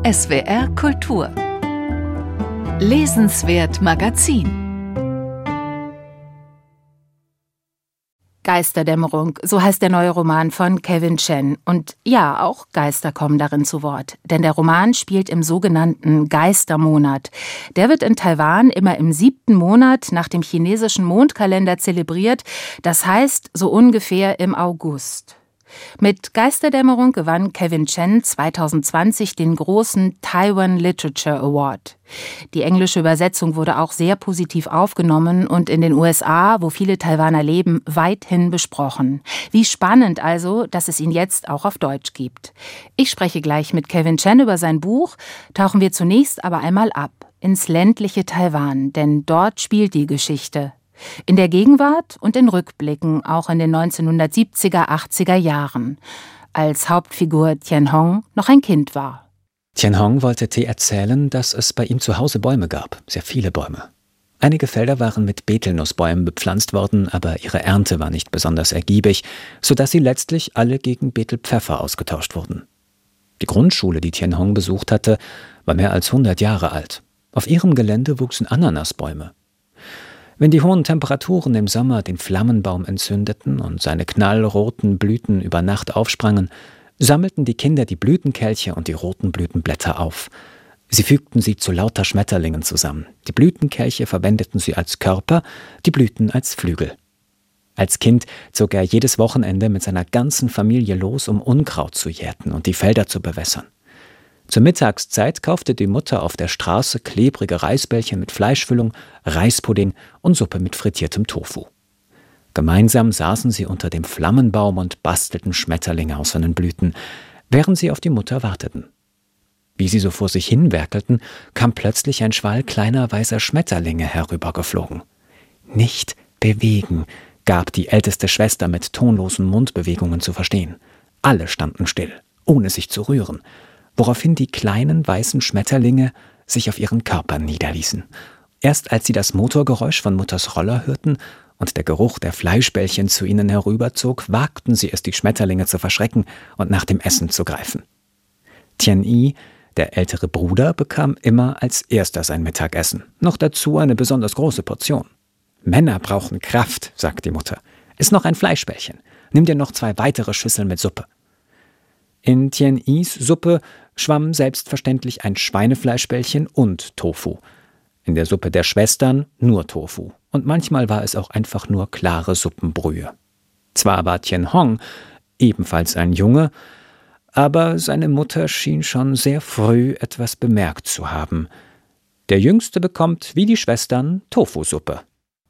SWR Kultur Lesenswert Magazin. Geisterdämmerung, so heißt der neue Roman von Kevin Chen. Und ja, auch Geister kommen darin zu Wort. Denn der Roman spielt im sogenannten Geistermonat. Der wird in Taiwan immer im 7. Monat nach dem chinesischen Mondkalender zelebriert. Das heißt, so ungefähr im August. Mit Geisterdämmerung gewann Kevin Chen 2020 den großen Taiwan Literature Award. Die englische Übersetzung wurde auch sehr positiv aufgenommen und in den USA, wo viele Taiwaner leben, weithin besprochen. Wie spannend also, dass es ihn jetzt auch auf Deutsch gibt. Ich spreche gleich mit Kevin Chen über sein Buch, tauchen wir zunächst aber einmal ab ins ländliche Taiwan, denn dort spielt die Geschichte. In der Gegenwart und in Rückblicken, auch in den 1970er, 80er Jahren, als Hauptfigur Tien Hong noch ein Kind war. Tien Hong wollte T erzählen, dass es bei ihm zu Hause Bäume gab, sehr viele Bäume. Einige Felder waren mit Betelnussbäumen bepflanzt worden, aber ihre Ernte war nicht besonders ergiebig, sodass sie letztlich alle gegen Betelpfeffer ausgetauscht wurden. Die Grundschule, die Tien Hong besucht hatte, war mehr als 100 Jahre alt. Auf ihrem Gelände wuchsen Ananasbäume. Wenn die hohen Temperaturen im Sommer den Flammenbaum entzündeten und seine knallroten Blüten über Nacht aufsprangen, sammelten die Kinder die Blütenkelche und die roten Blütenblätter auf. Sie fügten sie zu lauter Schmetterlingen zusammen. Die Blütenkelche verwendeten sie als Körper, die Blüten als Flügel. Als Kind zog er jedes Wochenende mit seiner ganzen Familie los, um Unkraut zu jäten und die Felder zu bewässern. Zur Mittagszeit kaufte die Mutter auf der Straße klebrige Reisbällchen mit Fleischfüllung, Reispudding und Suppe mit frittiertem Tofu. Gemeinsam saßen sie unter dem Flammenbaum und bastelten Schmetterlinge aus seinen Blüten, während sie auf die Mutter warteten. Wie sie so vor sich hinwerkelten, kam plötzlich ein Schwall kleiner weißer Schmetterlinge herübergeflogen. »Nicht bewegen«, gab die älteste Schwester mit tonlosen Mundbewegungen zu verstehen. Alle standen still, ohne sich zu rühren, woraufhin die kleinen weißen Schmetterlinge sich auf ihren Körpern niederließen. Erst als sie das Motorgeräusch von Mutters Roller hörten und der Geruch der Fleischbällchen zu ihnen herüberzog, wagten sie es, die Schmetterlinge zu verschrecken und nach dem Essen zu greifen. Tien-I, der ältere Bruder, bekam immer als erster sein Mittagessen. Noch dazu eine besonders große Portion. »Männer brauchen Kraft«, sagt die Mutter. »Iss noch ein Fleischbällchen. Nimm dir noch 2 weitere Schüsseln mit Suppe.« In Tien-Is Suppe schwamm selbstverständlich ein Schweinefleischbällchen und Tofu. In der Suppe der Schwestern nur Tofu. Und manchmal war es auch einfach nur klare Suppenbrühe. Zwar war Tien Hong ebenfalls ein Junge, aber seine Mutter schien schon sehr früh etwas bemerkt zu haben. Der Jüngste bekommt, wie die Schwestern, Tofusuppe.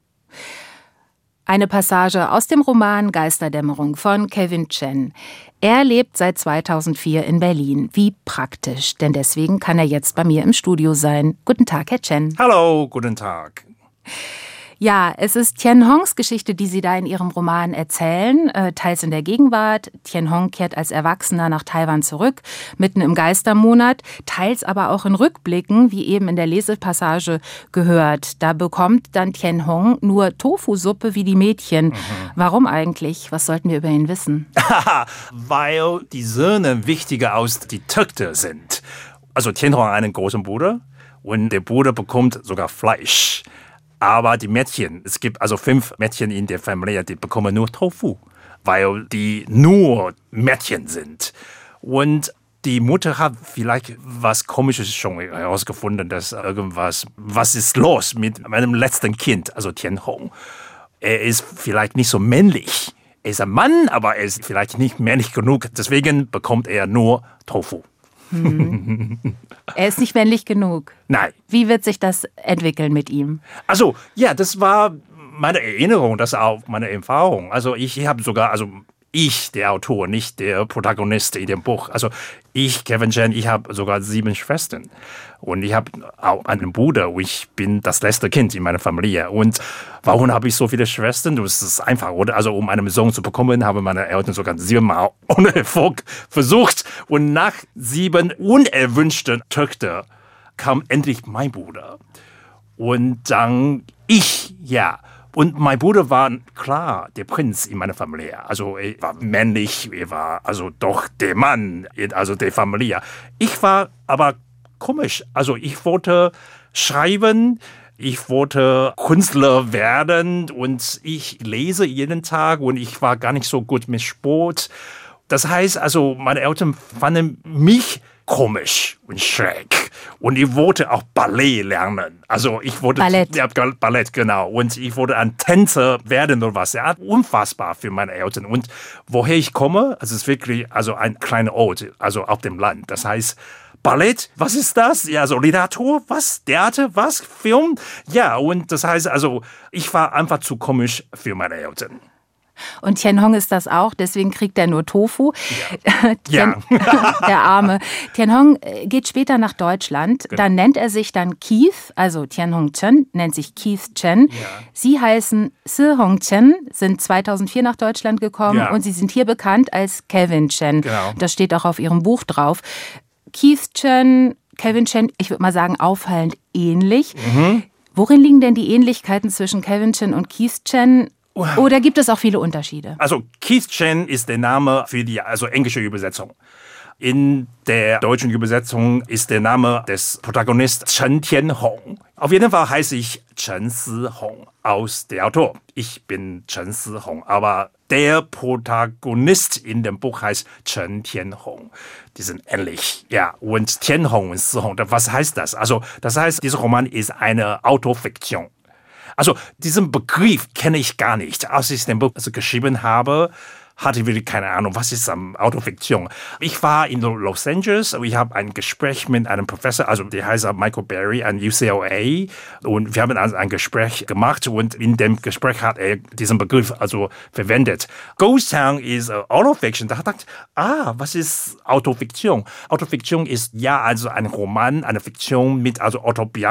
Eine Passage aus dem Roman Geisterdämmerung von Kevin Chen. Er lebt seit 2004 in Berlin. Wie praktisch, denn deswegen kann er jetzt bei mir im Studio sein. Guten Tag, Herr Chen. Hallo, guten Tag. Ja, es ist Tien Hongs Geschichte, die Sie da in Ihrem Roman erzählen, teils in der Gegenwart. Tien Hong kehrt als Erwachsener nach Taiwan zurück, mitten im Geistermonat, teils aber auch in Rückblicken, wie eben in der Lesepassage gehört. Da bekommt dann Tien Hong nur Tofusuppe wie die Mädchen. Warum eigentlich? Was sollten wir über ihn wissen? Weil die Söhne wichtiger als die Töchter sind. Also Tien Hong hat einen großen Bruder und der Bruder bekommt sogar Fleisch. Aber die Mädchen, es gibt also 5 Mädchen in der Familie, die bekommen nur Tofu, weil die nur Mädchen sind. Und die Mutter hat vielleicht was Komisches schon herausgefunden, dass was ist los mit meinem letzten Kind, also Tien Hong. Er ist vielleicht nicht so männlich. Er ist ein Mann, aber er ist vielleicht nicht männlich genug. Deswegen bekommt er nur Tofu. Er ist nicht männlich genug. Nein. Wie wird sich das entwickeln mit ihm? Also, ja, das war meine Erinnerung, das ist auch meine Erfahrung. Also ich habe sogar, ich, der Autor, nicht der Protagonist in dem Buch. Also ich, Kevin Chen, ich habe sogar 7 Schwestern. Und ich habe auch einen Bruder. Ich bin das letzte Kind in meiner Familie. Und warum habe ich so viele Schwestern? Das ist einfach, oder? Also um einen Sohn zu bekommen, haben meine Eltern sogar 7 Mal ohne Erfolg versucht. Und nach 7 unerwünschten Töchtern kam endlich mein Bruder. Und dann ich, ja. Und mein Bruder war klar der Prinz in meiner Familie. Also er war männlich, er war also doch der Mann, also der Familie. Ich war aber komisch. Also ich wollte schreiben, ich wollte Künstler werden und ich lese jeden Tag und ich war gar nicht so gut mit Sport. Das heißt also, meine Eltern fanden mich komisch und schräg. Und ich wollte auch Ballett lernen. Also ich wollte Ballett. Ja, Ballett, genau. Und ich wollte ein Tänzer werden oder was. Ja, unfassbar für meine Eltern. Und woher ich komme, also es ist wirklich also ein kleiner Ort, also auf dem Land. Das heißt, Ballett, was ist das? Ja, so Literatur, was? Theater, was? Film? Ja, und das heißt also, ich war einfach zu komisch für meine Eltern. Und Tianhong ist das auch, deswegen kriegt er nur Tofu. Ja. Der Arme. Tianhong geht später nach Deutschland. Genau. Dann nennt er sich dann Keith, also Tianhong Chen, nennt sich Keith Chen. Ja. Sie heißen Si-Hong Chen, sind 2004 nach Deutschland gekommen Ja. und sie sind hier bekannt als Kevin Chen. Genau. Das steht auch auf ihrem Buch drauf. Keith Chen, Kevin Chen, ich würde mal sagen, auffallend ähnlich. Worin liegen denn die Ähnlichkeiten zwischen Kevin Chen und Keith Chen? Oder gibt es auch viele Unterschiede? Also Keith Chen ist der Name für die englische Übersetzung. In der deutschen Übersetzung ist der Name des Protagonisten Chen Tianhong. Auf jeden Fall heiße ich Chen Si-Hong aus der Autor. Ich bin Chen Si-Hong, aber der Protagonist in dem Buch heißt Chen Tianhong. Die sind ähnlich. Ja, und Tianhong und Si-Hong, was heißt das? Also, das heißt, dieser Roman ist eine Autofiktion. Also, diesen Begriff kenne ich gar nicht. Als ich den Buch geschrieben habe, hatte ich wirklich keine Ahnung, was ist Autofiktion. Ich war in Los Angeles, ich habe ein Gespräch mit einem Professor, also der heißt Michael Berry an UCLA, und wir haben ein Gespräch gemacht und in dem Gespräch hat er diesen Begriff also verwendet. Ghost Town ist Autofiction. Da dachte ich, was ist Autofiktion? Autofiktion ist ja also ein Roman, eine Fiktion mit also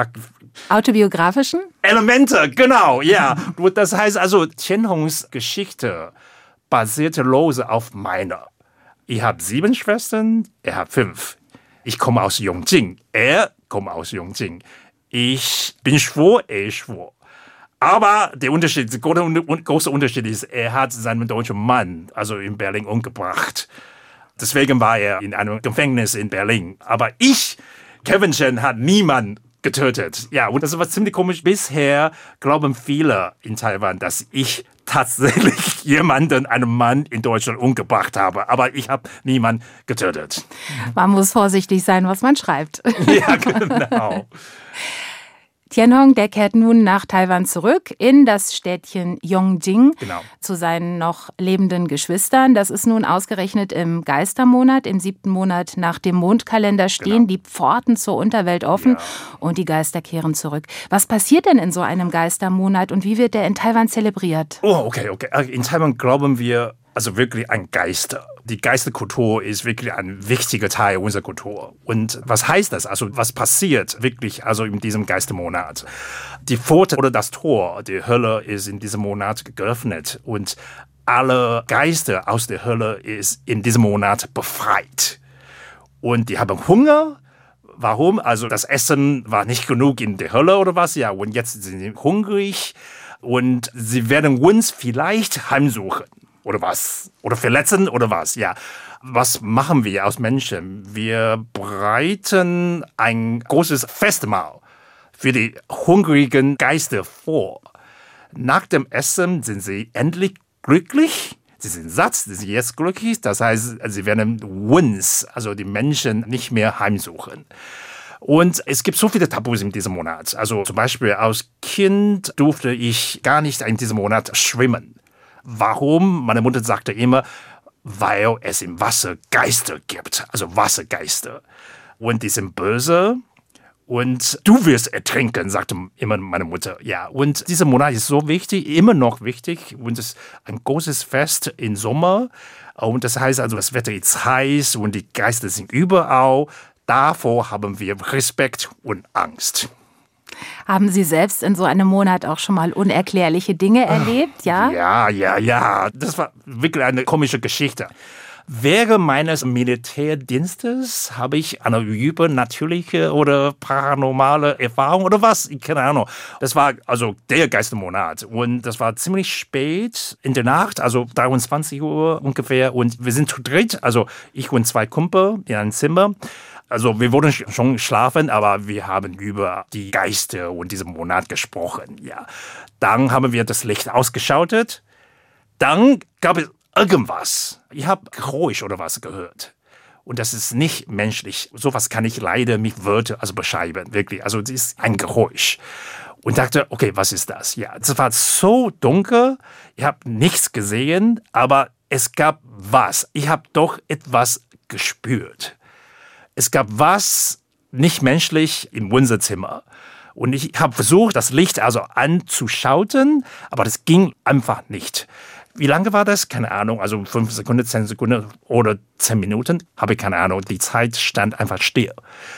Autobiografischen? Elemente, genau, ja. Das heißt also, Tianhongs Geschichte basierte lose auf meiner. Ich habe 7 Schwestern, er hat 5. Ich komme aus Yongjing, er kommt aus Yongjing. Ich bin schwul, er ist schwul. Aber der große Unterschied ist, er hat seinen deutschen Mann, also in Berlin, umgebracht. Deswegen war er in einem Gefängnis in Berlin. Aber Kevin Chen, hat niemanden getötet. Ja, und das war ziemlich komisch. Bisher glauben viele in Taiwan, dass ich tatsächlich einen Mann in Deutschland umgebracht habe. Aber ich habe niemanden getötet. Man muss vorsichtig sein, was man schreibt. Ja, genau. Tianhong, der kehrt nun nach Taiwan zurück in das Städtchen Yongjing zu seinen noch lebenden Geschwistern. Das ist nun ausgerechnet im Geistermonat. Im 7. Monat nach dem Mondkalender stehen die Pforten zur Unterwelt offen und die Geister kehren zurück. Was passiert denn in so einem Geistermonat und wie wird der in Taiwan zelebriert? Oh, okay. In Taiwan glauben wir also wirklich an Geister. Die Geisterkultur ist wirklich ein wichtiger Teil unserer Kultur. Und was heißt das? Also was passiert wirklich also in diesem Geistermonat? Die Pforte oder das Tor der Hölle ist in diesem Monat geöffnet und alle Geister aus der Hölle ist in diesem Monat befreit. Und die haben Hunger. Warum? Also das Essen war nicht genug in der Hölle oder was? Ja, und jetzt sind sie hungrig und sie werden uns vielleicht heimsuchen. Oder was? Oder verletzen oder was? Ja. Was machen wir als Menschen? Wir bereiten ein großes Festmahl für die hungrigen Geister vor. Nach dem Essen sind sie endlich glücklich. Sie sind satt, sie sind jetzt glücklich. Das heißt, sie werden uns, also die Menschen, nicht mehr heimsuchen. Und es gibt so viele Tabus in diesem Monat. Also zum Beispiel als Kind durfte ich gar nicht in diesem Monat schwimmen. Warum? Meine Mutter sagte immer, weil es im Wasser Geister gibt, also Wassergeister. Und die sind böse und du wirst ertrinken, sagte immer meine Mutter. Ja, und dieser Monat ist so wichtig, immer noch wichtig. Und es ist ein großes Fest im Sommer. Und das heißt also, das Wetter ist heiß und die Geister sind überall. Davor haben wir Respekt und Angst. Haben Sie selbst in so einem Monat auch schon mal unerklärliche Dinge erlebt, ja? Ja. Das war wirklich eine komische Geschichte. Während meines Militärdienstes habe ich eine übernatürliche oder paranormale Erfahrung oder was, keine Ahnung. Das war also der Geistermonat und das war ziemlich spät in der Nacht, also 23 Uhr ungefähr und wir sind zu dritt, also ich und 2 Kumpel in einem Zimmer. Also wir wollten schon schlafen, aber wir haben über die Geister und diesen Monat gesprochen. Ja. Dann haben wir das Licht ausgeschaltet. Dann gab es irgendwas. Ich habe Geräusch oder was gehört. Und das ist nicht menschlich. Sowas kann ich leider mit Wörtern beschreiben. Wirklich. Also das ist ein Geräusch. Und dachte, okay, was ist das? Ja, es war so dunkel. Ich habe nichts gesehen, aber es gab was. Ich habe doch etwas gespürt. Es gab was nicht menschlich im Wohnzimmer. Und ich habe versucht, das Licht also anzuschalten, aber das ging einfach nicht. Wie lange war das? Keine Ahnung, also 5 Sekunden, 10 Sekunden oder 10 Minuten, habe ich keine Ahnung. Die Zeit stand einfach still.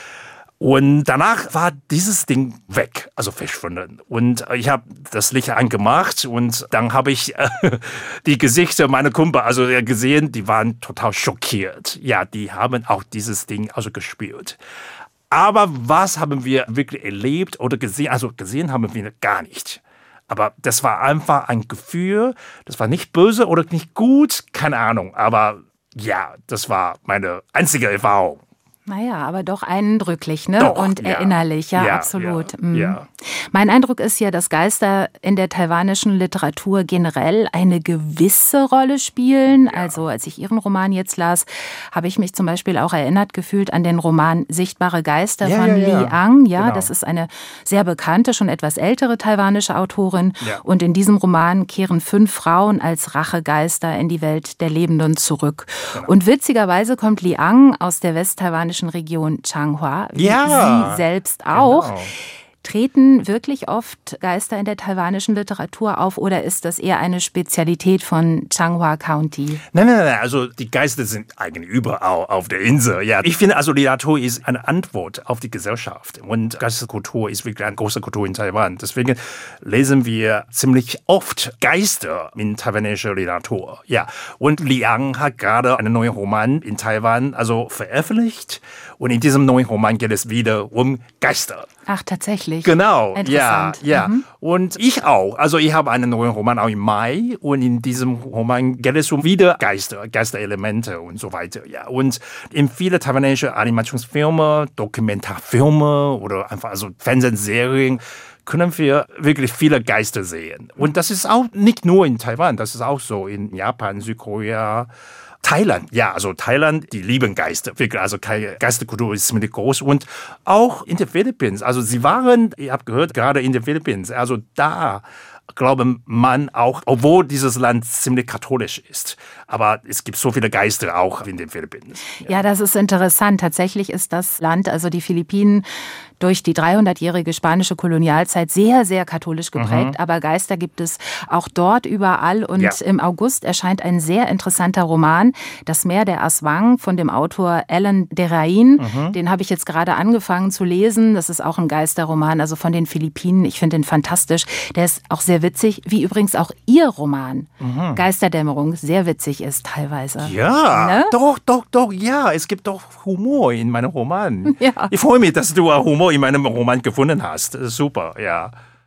Und danach war dieses Ding weg, also verschwunden. Und ich habe das Licht angemacht und dann habe ich die Gesichter meiner Kumpel also gesehen, die waren total schockiert. Ja, die haben auch dieses Ding also gespürt. Aber was haben wir wirklich erlebt oder gesehen? Also gesehen haben wir gar nicht. Aber das war einfach ein Gefühl, das war nicht böse oder nicht gut, keine Ahnung. Aber ja, das war meine einzige Erfahrung. Naja, aber doch eindrücklich, ne? Doch, und erinnerlich, ja, absolut. Ja, ja. Mein Eindruck ist ja, dass Geister in der taiwanischen Literatur generell eine gewisse Rolle spielen. Ja. Also als ich Ihren Roman jetzt las, habe ich mich zum Beispiel auch erinnert gefühlt an den Roman Sichtbare Geister von Li Ang. Ja, genau. Das ist eine sehr bekannte, schon etwas ältere taiwanische Autorin. Ja. Und in diesem Roman kehren 5 Frauen als Rachegeister in die Welt der Lebenden zurück. Genau. Und witzigerweise kommt Li Ang aus der westtaiwanischen Region Changhua, wie sie selbst auch. Genau. Treten wirklich oft Geister in der taiwanischen Literatur auf oder ist das eher eine Spezialität von Changhua County? Nein. Also die Geister sind eigentlich überall auf der Insel. Ja, ich finde, also Literatur ist eine Antwort auf die Gesellschaft. Und Geisterkultur ist wirklich eine große Kultur in Taiwan. Deswegen lesen wir ziemlich oft Geister in taiwanischer Literatur. Ja, und Li Ang hat gerade einen neuen Roman in Taiwan also veröffentlicht. Und in diesem neuen Roman geht es wieder um Geister. Ach, tatsächlich. Genau, interessant. Ja. Und ich auch. Also ich habe einen neuen Roman auch im Mai und in diesem Roman geht es um wieder Geisterelemente und so weiter. Ja. Und in viele taiwanische Animationsfilme, Dokumentarfilme oder einfach also Fernsehserien können wir wirklich viele Geister sehen. Und das ist auch nicht nur in Taiwan, das ist auch so in Japan, Südkorea, Thailand, ja, also Thailand, die lieben Geister, wirklich, also Geisterkultur ist ziemlich groß und auch in den Philippinen, also sie waren, ich habe gehört, gerade in den Philippinen, also da glaube man auch, obwohl dieses Land ziemlich katholisch ist, aber es gibt so viele Geister auch in den Philippinen. Ja, das ist interessant. Tatsächlich ist das Land, also die Philippinen, durch die 300-jährige spanische Kolonialzeit sehr, sehr katholisch geprägt. Aber Geister gibt es auch dort überall. Und im August erscheint ein sehr interessanter Roman, Das Meer der Aswang von dem Autor Alan Derain. Den habe ich jetzt gerade angefangen zu lesen. Das ist auch ein Geisterroman, also von den Philippinen. Ich finde den fantastisch. Der ist auch sehr witzig, wie übrigens auch Ihr Roman, Geisterdämmerung, sehr witzig ist teilweise. Ja, ne? Doch, ja. Es gibt doch Humor in meinem Roman. Ja. Ich freue mich, dass du Humor in meinem Roman gefunden hast. Das ist super, ja.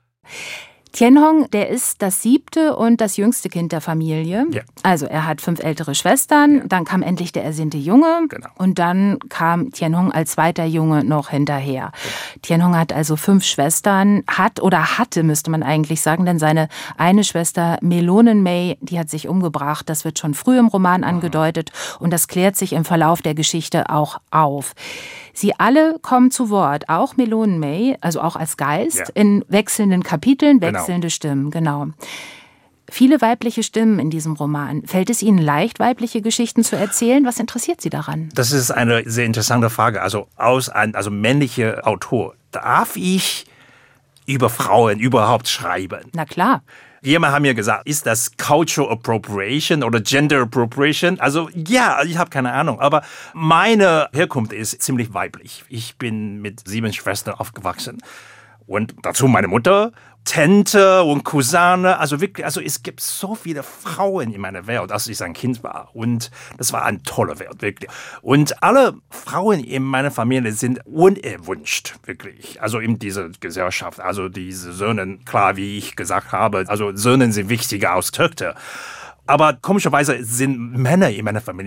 Tianhong, der ist das 7. und das jüngste Kind der Familie. Ja. Also er hat 5 ältere Schwestern, dann kam endlich der ersehnte Junge und dann kam Tianhong als zweiter Junge noch hinterher. Tianhong hat also 5 Schwestern, hatte, müsste man eigentlich sagen, denn seine eine Schwester Melonenmei, die hat sich umgebracht. Das wird schon früh im Roman angedeutet und das klärt sich im Verlauf der Geschichte auch auf. Sie alle kommen zu Wort, auch Melonenmei, also auch als Geist, in wechselnden Kapiteln, wechselnde Stimmen, genau. Viele weibliche Stimmen in diesem Roman. Fällt es Ihnen leicht, weibliche Geschichten zu erzählen? Was interessiert Sie daran? Das ist eine sehr interessante Frage. Also männlicher Autor, darf ich über Frauen überhaupt schreiben? Na klar. Jemand hat mir gesagt, ist das Cultural Appropriation oder Gender Appropriation? Also ja, ich habe keine Ahnung, aber meine Herkunft ist ziemlich weiblich. Ich bin mit 7 Schwestern aufgewachsen und dazu meine Mutter, Tante und Cousine, also wirklich, also es gibt so viele Frauen in meiner Welt, als ich ein Kind war und das war eine tolle Welt, wirklich. Und alle Frauen in meiner Familie sind unerwünscht, wirklich, also in dieser Gesellschaft, also diese Söhne, klar, wie ich gesagt habe, also Söhne sind wichtiger als Töchter. Aber komischerweise sind Männer in meiner Familie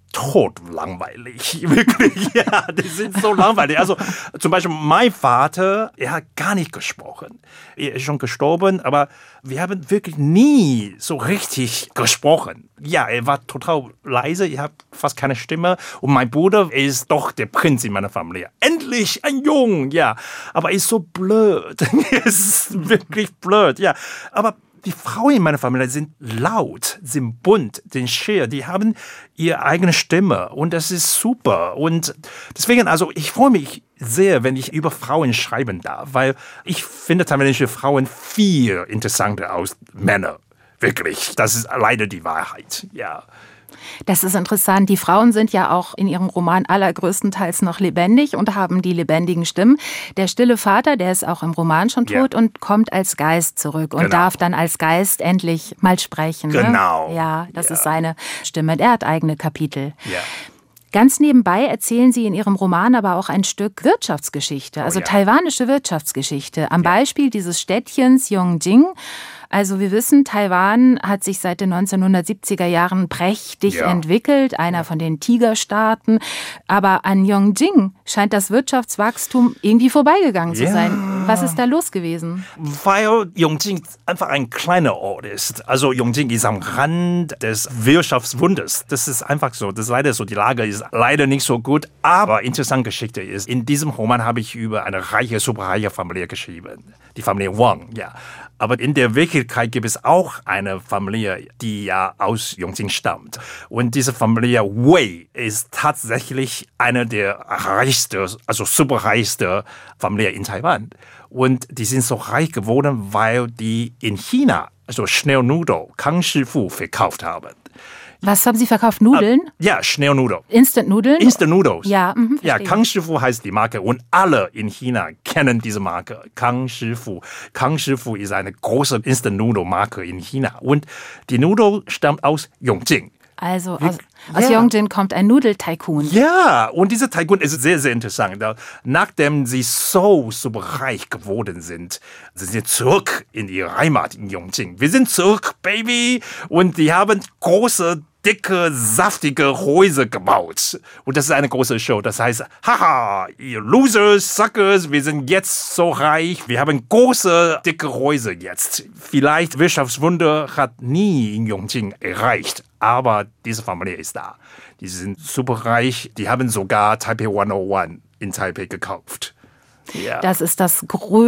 totlangweilig, wirklich, ja, die sind so langweilig. Also zum Beispiel mein Vater, er hat gar nicht gesprochen. Er ist schon gestorben, aber wir haben wirklich nie so richtig gesprochen. Ja, er war total leise, er hat fast keine Stimme und mein Bruder ist doch der Prinz in meiner Familie. Endlich ein Jung, ja, aber er ist so blöd. Er ist wirklich blöd, ja, aber die Frauen in meiner Familie sind laut, sind bunt, sind schier, die haben ihre eigene Stimme und das ist super. Und deswegen, also ich freue mich sehr, wenn ich über Frauen schreiben darf, weil ich finde taiwanesische Frauen viel interessanter als Männer. Wirklich, das ist leider die Wahrheit, ja. Das ist interessant. Die Frauen sind ja auch in ihrem Roman allergrößtenteils noch lebendig und haben die lebendigen Stimmen. Der stille Vater, der ist auch im Roman schon tot und kommt als Geist zurück und darf dann als Geist endlich mal sprechen. Genau. Ne? Ja, das ist seine Stimme. Er hat eigene Kapitel. Ja. Ganz nebenbei erzählen Sie in Ihrem Roman aber auch ein Stück Wirtschaftsgeschichte, also taiwanische Wirtschaftsgeschichte. Am Beispiel dieses Städtchens Yongjing. Also wir wissen, Taiwan hat sich seit den 1970er Jahren prächtig entwickelt, einer von den Tigerstaaten. Aber an Yongjing scheint das Wirtschaftswachstum irgendwie vorbeigegangen zu sein. Was ist da los gewesen? Weil Yongjing einfach ein kleiner Ort ist. Also Yongjing ist am Rand des Wirtschaftswunders. Das ist einfach so. Das ist leider so. Die Lage ist leider nicht so gut. Aber interessante Geschichte ist, in diesem Roman habe ich über eine reiche, superreiche Familie geschrieben. Die Familie Wang, ja. Aber in der Wirklichkeit gibt es auch eine Familie, die ja aus Yongjing stammt. Und diese Familie Wei ist tatsächlich eine der reichsten, also superreichsten Familien in Taiwan. Und die sind so reich geworden, weil die in China, also Schnellnudel, Kang Shifu, verkauft haben. Was haben Sie verkauft? Nudeln? Ja, Schnellnudel. Instant-Nudeln? Instant Noodles. Ja, ja, Kang Shifu heißt die Marke und alle in China kennen diese Marke. Kang Shifu. Kang Shifu ist eine große Instant-Noodle-Marke in China. Und die Nudel stammt aus Yongjing. Also aus Yongjing kommt ein Nudeltycoon. Ja, und dieser Tycoon ist sehr, sehr interessant. Nachdem sie so reich geworden sind sie zurück in ihre Heimat in Yongjing. Wir sind zurück, Baby! Und die haben große, dicke, saftige Häuser gebaut. Und das ist eine große Show. Das heißt, haha, ihr Losers, Suckers, wir sind jetzt so reich. Wir haben große, dicke Häuser jetzt. Vielleicht Wirtschaftswunder hat nie in Yongjing erreicht. Aber diese Familie ist da. Die sind superreich. Die haben sogar Taipei 101 in Taipei gekauft. Ja. Das ist das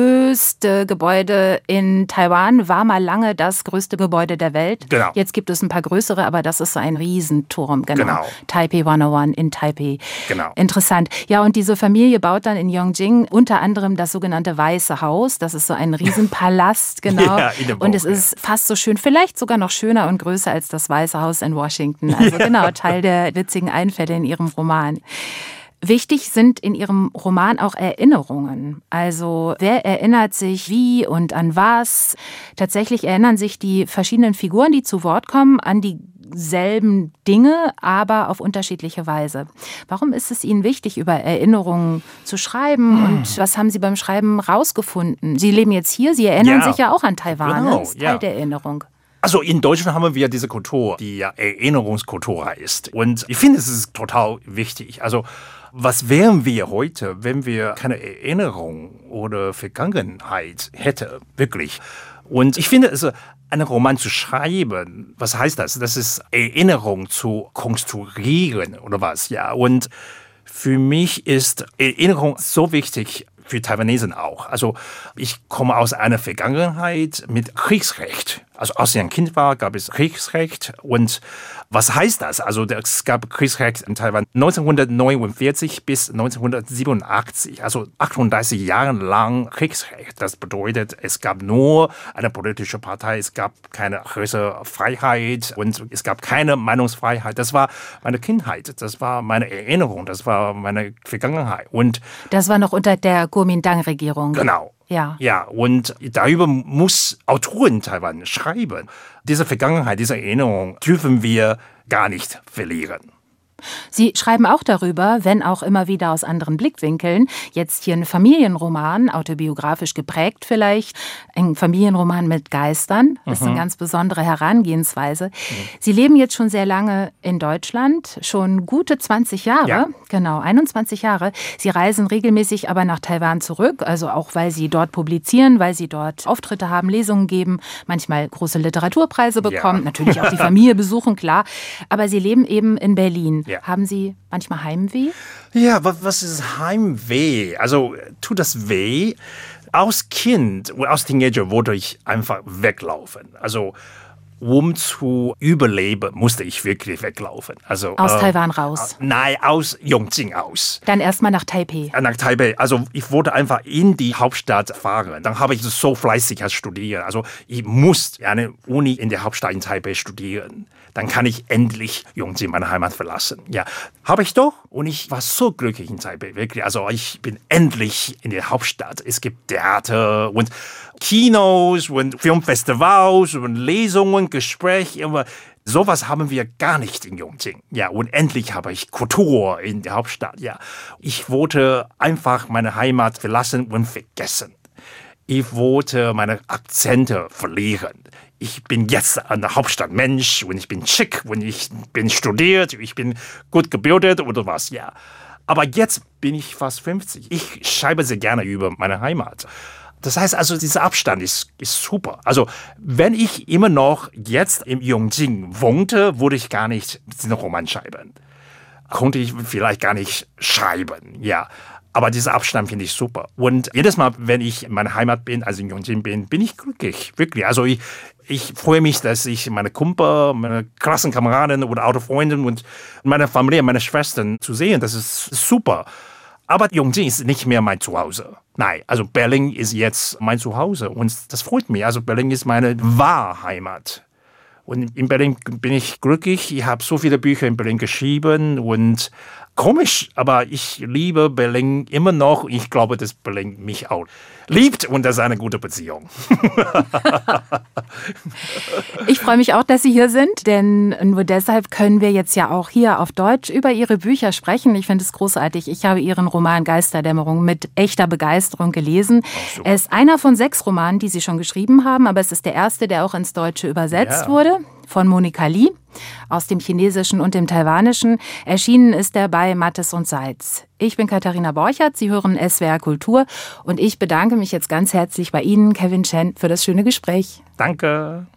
größte Gebäude in Taiwan, war mal lange das größte Gebäude der Welt. Genau. Jetzt gibt es ein paar größere, aber das ist so ein Riesenturm. Genau. Taipei 101 in Taipei. Genau. Interessant. Ja, und diese Familie baut dann in Yongjing unter anderem das sogenannte Weiße Haus. Das ist so ein Riesenpalast, genau. Ja, in dem und es ist fast so schön, vielleicht sogar noch schöner und größer als das Weiße Haus in Washington. Also genau, Teil der witzigen Einfälle in Ihrem Roman. Wichtig sind in Ihrem Roman auch Erinnerungen. Also wer erinnert sich wie und an was? Tatsächlich erinnern sich die verschiedenen Figuren, die zu Wort kommen, an dieselben Dinge, aber auf unterschiedliche Weise. Warum ist es Ihnen wichtig, über Erinnerungen zu schreiben? Und was haben Sie beim Schreiben rausgefunden? Sie leben jetzt hier, Sie erinnern sich ja auch an Taiwan. Genau, Das ist Teil der Erinnerung. Also in Deutschland haben wir diese Kultur, die ja Erinnerungskultur ist. Und ich finde, es ist total wichtig. Also was wären wir heute, wenn wir keine Erinnerung oder Vergangenheit hätten, wirklich? Und ich finde, einen Roman zu schreiben, was heißt das? Das ist Erinnerung zu konstruieren oder was, ja. Und für mich ist Erinnerung so wichtig, für Taiwanesen auch. Also ich komme aus einer Vergangenheit mit Kriegsrecht. Also als ich ein Kind war, gab es Kriegsrecht. Und was heißt das? Also es gab Kriegsrecht in Taiwan 1949 bis 1987. Also 38 Jahre lang Kriegsrecht. Das bedeutet, es gab nur eine politische Partei, es gab keine größere Freiheit und es gab keine Meinungsfreiheit. Das war meine Kindheit, das war meine Erinnerung, das war meine Vergangenheit. Und das war noch unter der Kuomintang-Regierung. Genau. Ja, und darüber muss Autoren in Taiwan schreiben. Diese Vergangenheit, diese Erinnerung dürfen wir gar nicht verlieren. Sie schreiben auch darüber, wenn auch immer wieder aus anderen Blickwinkeln. Jetzt hier ein Familienroman, autobiografisch geprägt vielleicht. Ein Familienroman mit Geistern. Das ist eine ganz besondere Herangehensweise. Sie leben jetzt schon sehr lange in Deutschland, schon gute 20 Jahre. Ja. Genau, 21 Jahre. Sie reisen regelmäßig aber nach Taiwan zurück, also auch weil Sie dort publizieren, weil Sie dort Auftritte haben, Lesungen geben, manchmal große Literaturpreise bekommen, natürlich auch die Familie besuchen, klar. Aber Sie leben eben in Berlin. Ja. Haben Sie manchmal Heimweh? Ja, was ist Heimweh? Also tut das weh? Als Kind, als Teenager wollte ich einfach weglaufen. Also um zu überleben, musste ich wirklich weglaufen. Also, Aus Taiwan raus? Nein, aus Yongqing aus. Dann erstmal nach Taipei? Nach Taipei. Also ich wollte einfach in die Hauptstadt fahren. Dann habe ich so fleißig studiert. Also ich musste eine Uni in der Hauptstadt in Taipei studieren. Dann kann ich endlich Yongqing, meine Heimat, verlassen. Ja, habe ich doch. Und ich war so glücklich in Taipei, wirklich. Also ich bin endlich in der Hauptstadt. Es gibt Theater und Kinos und Filmfestivals und Lesungen, Gespräche. Sowas haben wir gar nicht in Yongqing. Ja, und endlich habe ich Kultur in der Hauptstadt. Ja, ich wollte einfach meine Heimat verlassen und vergessen. Ich wollte meine Akzente verlieren. Ich bin jetzt ein Hauptstadtmensch und ich bin schick und ich bin studiert, ich bin gut gebildet oder was, ja. Aber jetzt bin ich fast 50. Ich schreibe sehr gerne über meine Heimat. Das heißt also, dieser Abstand ist super. Also, wenn ich immer noch jetzt im Yongqing wohnte, würde ich gar nicht diesen Roman schreiben. Konnte ich vielleicht gar nicht schreiben, ja. Aber dieser Abstand finde ich super. Und jedes Mal, wenn ich in meiner Heimat bin, also in Yongqing bin ich glücklich, wirklich. Also ich freue mich, dass ich meine Kumpel, meine Klassenkameraden oder Autofreunde und meine Familie, meine Schwestern zu sehen, das ist super. Aber Yongqing ist nicht mehr mein Zuhause. Nein, also Berlin ist jetzt mein Zuhause und das freut mich. Also Berlin ist meine Wahrheimat. Und in Berlin bin ich glücklich. Ich habe so viele Bücher in Berlin geschrieben und komisch, aber ich liebe Berlin immer noch. Ich glaube, dass Berlin mich auch liebt und das ist eine gute Beziehung. Ich freue mich auch, dass Sie hier sind, denn nur deshalb können wir jetzt ja auch hier auf Deutsch über Ihre Bücher sprechen. Ich finde es großartig. Ich habe Ihren Roman Geisterdämmerung mit echter Begeisterung gelesen. Er ist einer von 6 Romanen, die Sie schon geschrieben haben, aber es ist der erste, der auch ins Deutsche übersetzt wurde, von Monika Lee. Aus dem Chinesischen und dem Taiwanischen. Erschienen ist er bei Mattes und Seitz. Ich bin Katharina Borchert, Sie hören SWR Kultur und ich bedanke mich jetzt ganz herzlich bei Ihnen, Kevin Chen, für das schöne Gespräch. Danke.